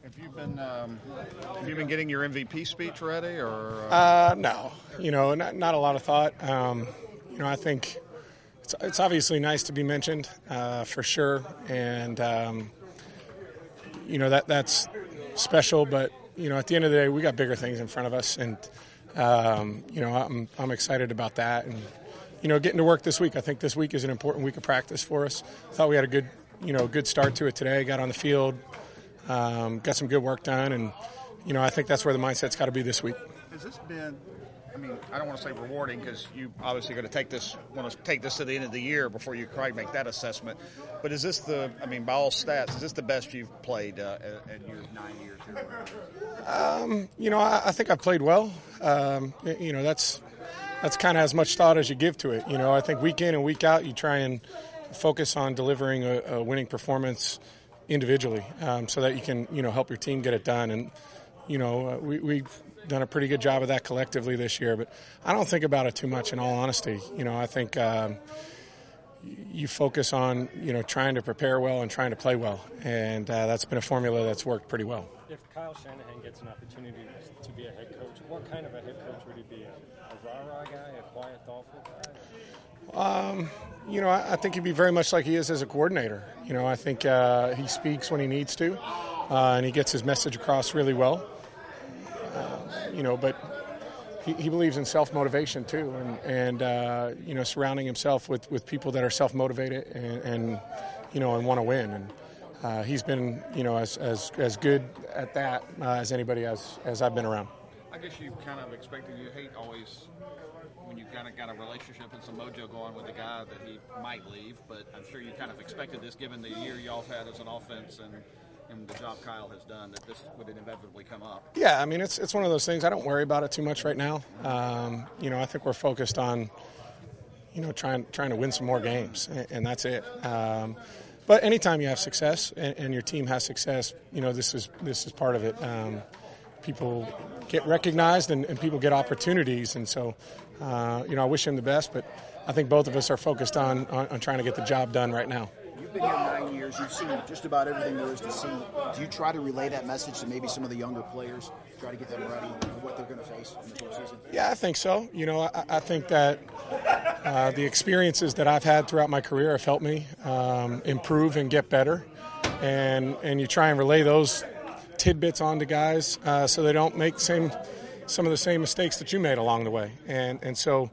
Have you been getting your MVP speech ready, or? No, not a lot of thought. I think it's obviously nice to be mentioned for sure, and that's special. But at the end of the day, we got bigger things in front of us, and I'm excited about that. And getting to work this week. I think this week is an important week of practice for us. I thought we had a good start to it today. Got on the field. Got some good work done, and I think that's where the mindset's got to be this week. Has this been? I don't want to say rewarding because you obviously want to take this to the end of the year before you quite make that assessment. But is this by all stats, is this the best you've played in your 9 years here? I think I've played well. That's kind of as much thought as you give to it. I think week in and week out, you try and focus on delivering a winning performance individually, so that you can help your team get it done. And we've done a pretty good job of that collectively this year, but I don't think about it too much, in all honesty. I think you focus on trying to prepare well and trying to play well, and that's been a formula that's worked pretty well. If Kyle Shanahan gets an opportunity to be a head coach, what kind of a head coach would he be? A rah-rah guy, a quiet, thoughtful guy? I think he'd be very much like he is as a coordinator. I think he speaks when he needs to, and he gets his message across really well. But he believes in self-motivation too, and surrounding himself with people that are self-motivated and want to win. And he's been as good at that as anybody as I've been around. I guess you kind of expected. You hate always when you kind of got a relationship and some mojo going with a guy that he might leave, but I'm sure you kind of expected this, given the year y'all have had as an offense and the job Kyle has done, that this would inevitably come up. Yeah, it's one of those things. I don't worry about it too much right now. I think we're focused on trying to win some more games, and that's it. But anytime you have success and your team has success, this is part of it. People get recognized and people get opportunities, and so I wish him the best, but I think both of us are focused on trying to get the job done right now. You've been here 9 years. You've seen just about everything there is to see. Do you try to relay that message to maybe some of the younger players, try to get them ready for what they're going to face in the postseason? Yeah, I think so. I think that the experiences that I've had throughout my career have helped me improve and get better, and you try and relay those tidbits onto guys so they don't make some of the same mistakes that you made along the way. And so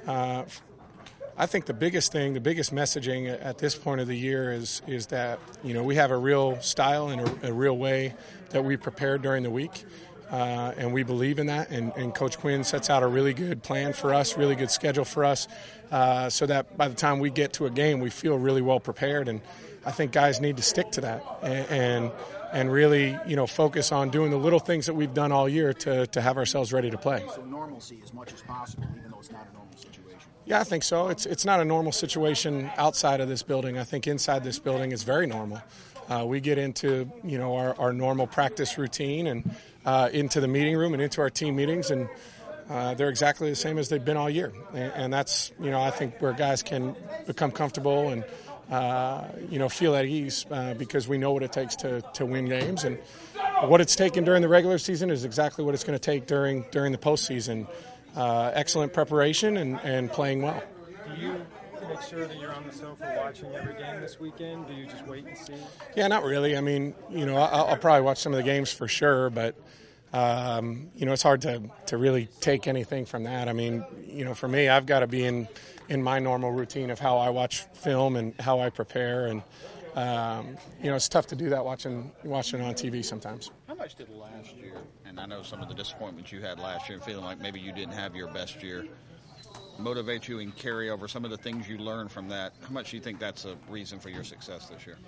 I think the biggest messaging at this point of the year is that we have a real style and a real way that we prepare during the week, and we believe in that. And Coach Quinn sets out a really good plan for us, really good schedule for us, so that by the time we get to a game, we feel really well prepared. And I think guys need to stick to that and really focus on doing the little things that we've done all year to have ourselves ready to play. So normalcy as much as possible, even though it's not a normal situation. Yeah, I think so. It's not a normal situation outside of this building. I think inside this building it's very normal. We get into our normal practice routine and into the meeting room and into our team meetings, and they're exactly the same as they've been all year. And that's I think where guys can become comfortable and feel at ease because we know what it takes to win games, and what it's taken during the regular season is exactly what it's going to take during the postseason. Excellent preparation and playing well. Do you make sure that you're on the sofa watching every game this weekend? Do you just wait and see? Yeah, not really. I'll probably watch some of the games for sure, but it's hard to really take anything from that. For me, I've got to be in my normal routine of how I watch film and how I prepare, and it's tough to do that watching on TV sometimes. How much did last year, and I know some of the disappointments you had last year and feeling like maybe you didn't have your best year, motivate you and carry over some of the things you learned from that? How much do you think that's a reason for your success this year?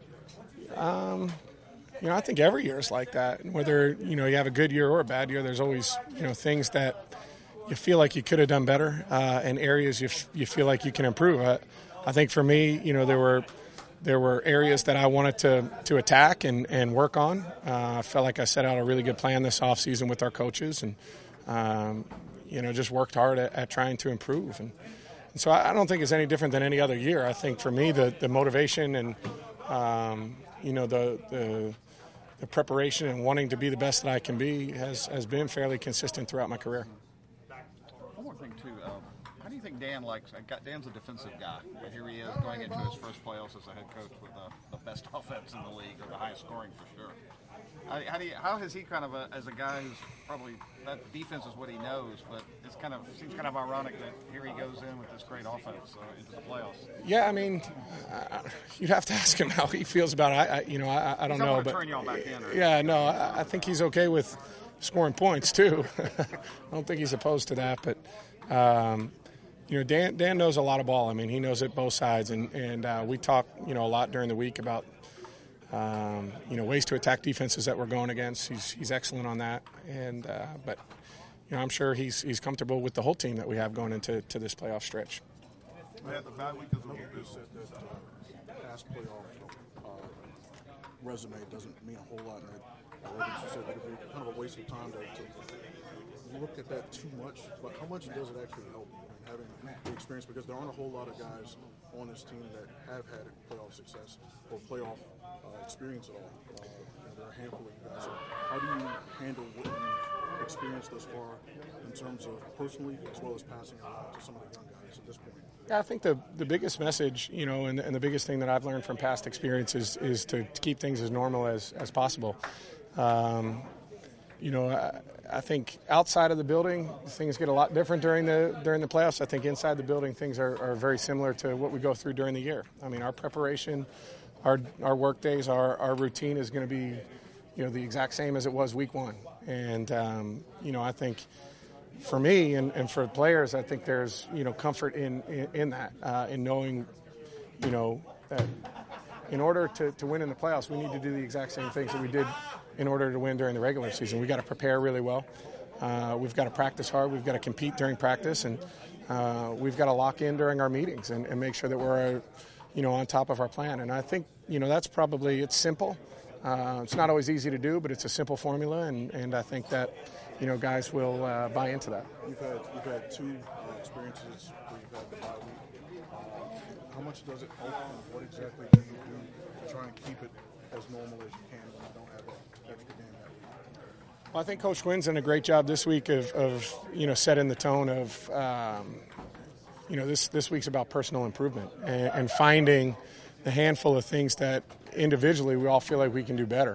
I think every year is like that. Whether you have a good year or a bad year, there's always things that you feel like you could have done better, and areas you feel like you can improve. I think for me, there were areas that I wanted to attack and work on. I felt like I set out a really good plan this offseason with our coaches, and just worked hard at trying to improve. And so I don't think it's any different than any other year. I think for me, the motivation and the the preparation and wanting to be the best that I can be has been fairly consistent throughout my career. One more thing, too. How do you think Dan likes – Dan's a defensive guy, but here he is going into his first playoffs as a head coach with the best offense in the league, or the highest scoring for sure. How has he kind of, as a guy who's probably – that defense is what he knows, but it seems kind of ironic that here he goes in with this great offense into the playoffs. Yeah, I mean, you'd have to ask him how he feels about it. I don't know. But turn y'all back in, or? Yeah, no, I think he's okay with scoring points too. I don't think he's opposed to that, but Dan knows a lot of ball. I mean, he knows it both sides, and we talk a lot during the week about ways to attack defenses that we're going against. He's excellent on that, and but I'm sure he's comfortable with the whole team that we have going into this playoff stretch. Matt, the bye week doesn't mean that past playoff resume doesn't mean a whole lot. And I think you said it would be kind of a waste of time to look at that too much. But how much does it actually help having the experience? Because there aren't a whole lot of guys on this team that have had playoff success or playoff experience at all. There are a handful of you guys. So how do you handle what you've experienced thus far in terms of personally as well as passing it on to some of the young guys at this point? Yeah, I think the biggest message, and the biggest thing that I've learned from past experiences is to keep things as normal as possible. I think outside of the building, things get a lot different during the playoffs. I think inside the building, things are very similar to what we go through during the year. I mean, our preparation, our work days, our routine is going to be, the exact same as it was week one. And, I think for me and for players, I think there's, comfort in that, in knowing, that in order to win in the playoffs, we need to do the exact same things that we did in order to win during the regular season. We've got to prepare really well. We've got to practice hard. We've got to compete during practice. And we've got to lock in during our meetings and make sure that we're, on top of our plan. And I think, that's probably, it's simple. It's not always easy to do, but it's a simple formula. And I think that, guys will buy into that. You've had two experiences where you've had the bye week. How much does it help, and what exactly do you do to try and keep it as normal as you can when you don't have that extra game that week? Well, I think Coach Quinn's done a great job this week of setting the tone of, this week's about personal improvement and finding the handful of things that individually we all feel like we can do better.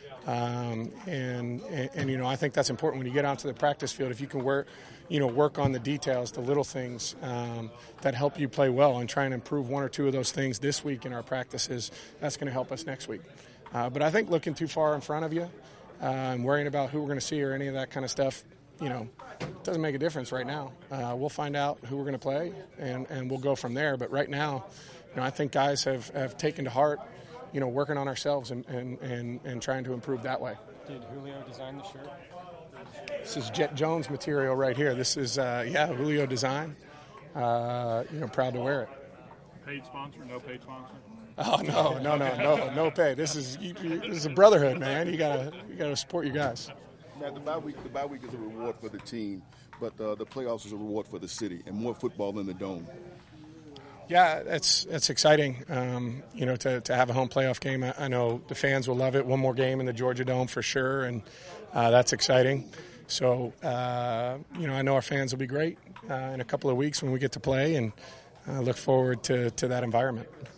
I think that's important when you get onto the practice field. If you can work on the details, the little things that help you play well, and try and improve one or two of those things this week in our practices, that's going to help us next week. But I think looking too far in front of you and worrying about who we're going to see or any of that kind of stuff, doesn't make a difference right now. We'll find out who we're going to play, and we'll go from there. But right now, I think guys have taken to heart, working on ourselves and trying to improve that way. Did Julio design the shirt? This is Jet Jones material right here. This is, Julio design. Proud to wear it. Paid sponsor? No paid sponsor? Oh, no pay. This is a brotherhood, man. You gotta support your guys. Matt, the bye week is a reward for the team, but the playoffs is a reward for the city, and more football in the Dome. Yeah, that's exciting. To have a home playoff game. I know the fans will love it. One more game in the Georgia Dome for sure, and that's exciting. So, I know our fans will be great in a couple of weeks when we get to play, and I look forward to that environment.